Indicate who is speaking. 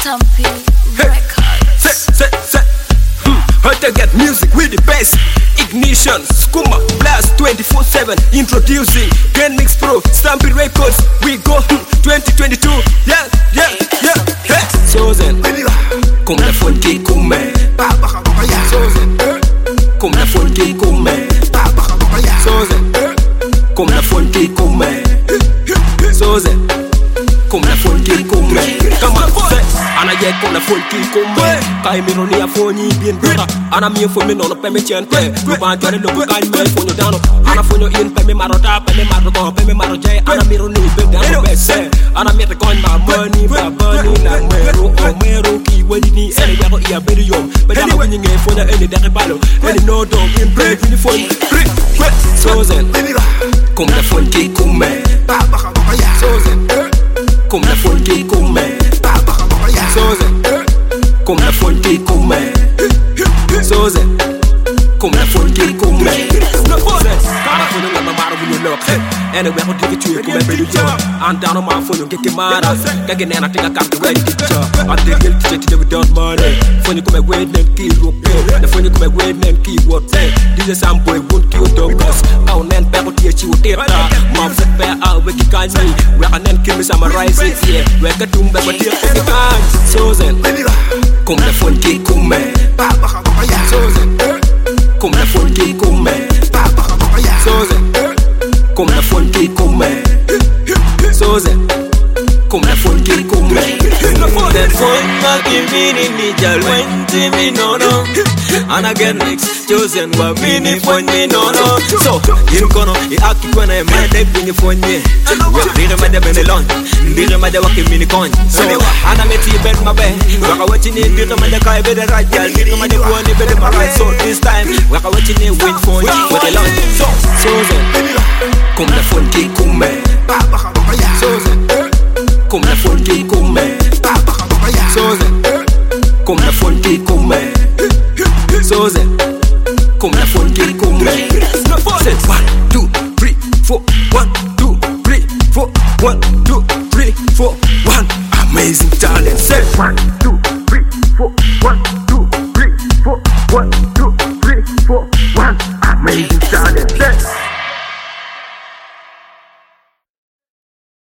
Speaker 1: Stampy Records.
Speaker 2: How to get music with the best. Ignition, Skuma, Blast 24/7. Introducing Grand Mix Pro, Stampy Records. We go 2022. Yeah. Sozen, comme la funky come. Sozen, comme la funky come. Sozen, comme la funky come. Sozen, comme la funky come. Come on, say, ana ye comme la funky come. Kai mi roni a foni bien bra. Ana mi fo mi nono pe mi chente. Lu ban jore lo kai me fo no dano. Ana fo no in pe mi marota, pe mi maro go, pe mi maro jay. Ana mi roni be dano be say. Ana mi te coin ma money, ba money la mero o mero ki wani ni ene ya go ia beri yo. Be dano wani nge fo na ene de balo. Ene no do in break ni fo. Sozen, comme la funky come. Sozen, comme la funky come. Sozen, comme la funky come. Sozen, comme la funky come. Ana fo no na maro bu no look. Ene we ko digi tuye ko be belu jo. Antano ma fo no keke mara. Kage nena tinga kam to ready to. Ante gel ti ti de don't money. Fo ni ko be we nen ki ro pe. Na fo ni ko be we nen ki what say. Dije sam boy won't ki o dog cause. Au nen pe ko tie chi o teta. Ma fe pe a we ki kan ni. We anen ki mi sama rise it yeah. We ka tumbe ba tie ki kan. Sozen, comme la funky come. Sozen, comme la funky come. Sozen, comme la funky come. Sozen, comme la funky come.
Speaker 3: That phone ma kimini ni jal wenti mi nono. Ana get next chosen wa mini phone mi nono. So in kono I aki kwana e made bini phone mi. Dire made bene lon. Dire made waki mini coin. So ana meti bet ma be. Waka wachi ni dire made kai be de rajal. Dire made phone be de marai. So this time waka wachi ni win phone with the lon. So
Speaker 2: Sozen, comme la funky come. Sozen, comme la funky come. Sozen, comme la funky come. Sozen, comme la funky come. Say 1, 2, 3, 4. 1, 2, 3, 4. 1, 2, 3, 4. 1. Amazing talent. Say 1.